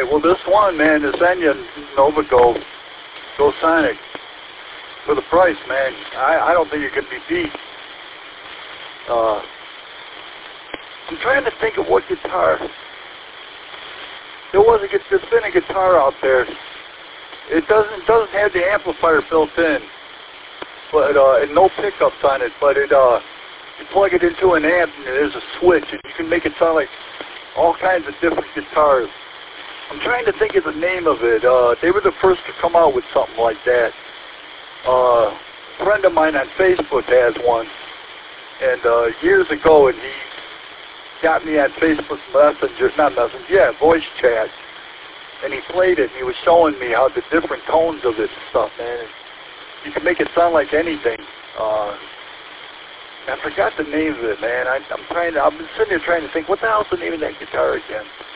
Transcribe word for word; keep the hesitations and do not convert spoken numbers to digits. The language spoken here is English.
right, well, this one, man, this Enya Nova Go, Go Sonic, for the price, man, I, I don't think it can be beat. Uh, I'm trying to think of what guitar. There was a, there's been a guitar out there. It doesn't doesn't have the amplifier built in, but uh, and no pickups on it. But it uh, you plug it into an amp and there's a switch, and you can make it sound like all kinds of different guitars. I'm trying to think of the name of it. Uh, they were the first to come out with something like that. Uh, a friend of mine on Facebook has one, and uh, years ago, and he got me on Facebook Messenger, not Messenger, yeah, voice chat, and he played it, and he was showing me how the different tones of it and stuff, man. And you can make it sound like anything. Uh, I forgot the name of it, man. I, I'm trying to, I've been sitting here trying to think, what the hell's the name of that guitar again?